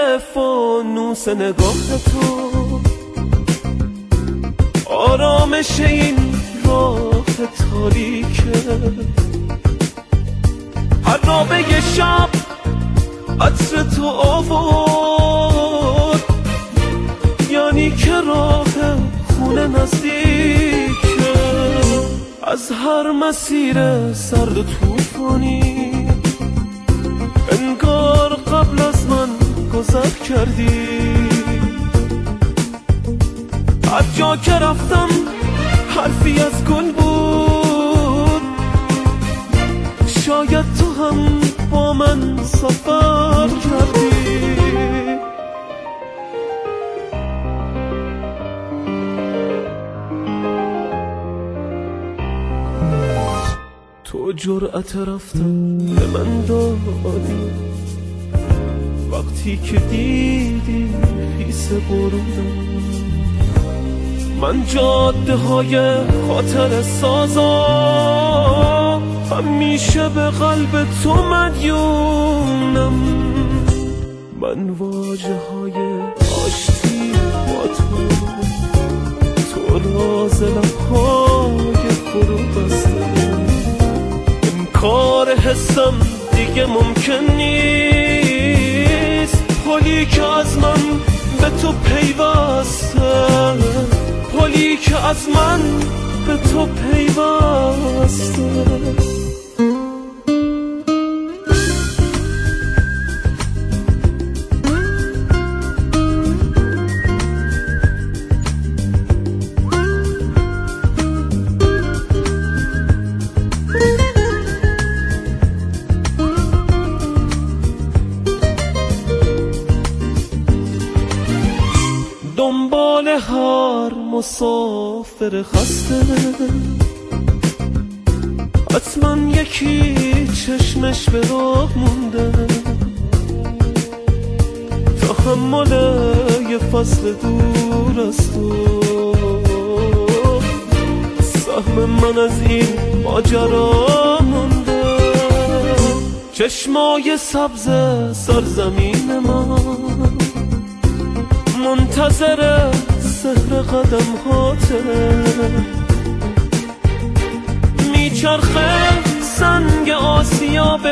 فانوس نگاه تو، آرامش این راه تاریکه. هر رابه شب عطر تو آورد، یعنی که راه خونه نزدیکه. از هر مسیر سرد و طوفانی انگار قبل از من گذر کردی. هر جا که رفتم حرفی از گل بود، شاید تو هم با من سفر کردی. تو جرأت رفتن به من دادی، وقتی که دیدی خیس برونم. من جاده های خاطر سازا، همیشه به قلب تو مدیونم. من واجه های آشتی با تو راز لبهای فرو بسته. انکار حسم دیگه ممکن نیست، پلی که از من به تو پیوسته، پلی که از من به تو پیوسته. دنبال هر مسافر خسته، حتما یکی چشمش به راه مونده. تحمل یه فصل دور از تو، سهم من از این ماجرا مونده. چشمای سبز سرزمین ما منتظر سحر قدم هاته. میچرخه سنگ آسیا به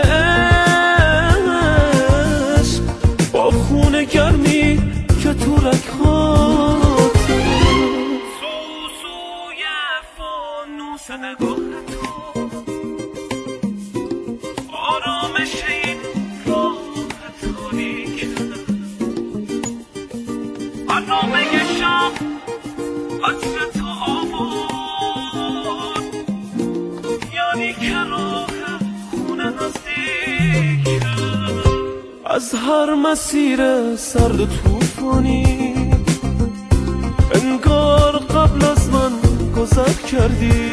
عشق، با خون گرمی که تو رگهاته. سوسوی فانوس نگاه تو، آرامش این راه تاریکه. نامه شب عطر تو آورد، یعنی که راه خونه نزدیکه. از هر مسیر سرد و طوفانی انگار قبل از من گذر کردی.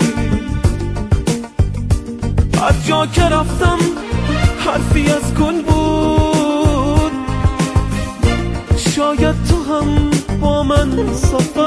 هر جا که رفتم حرفی از گل بود، شاید تو هم با من سفر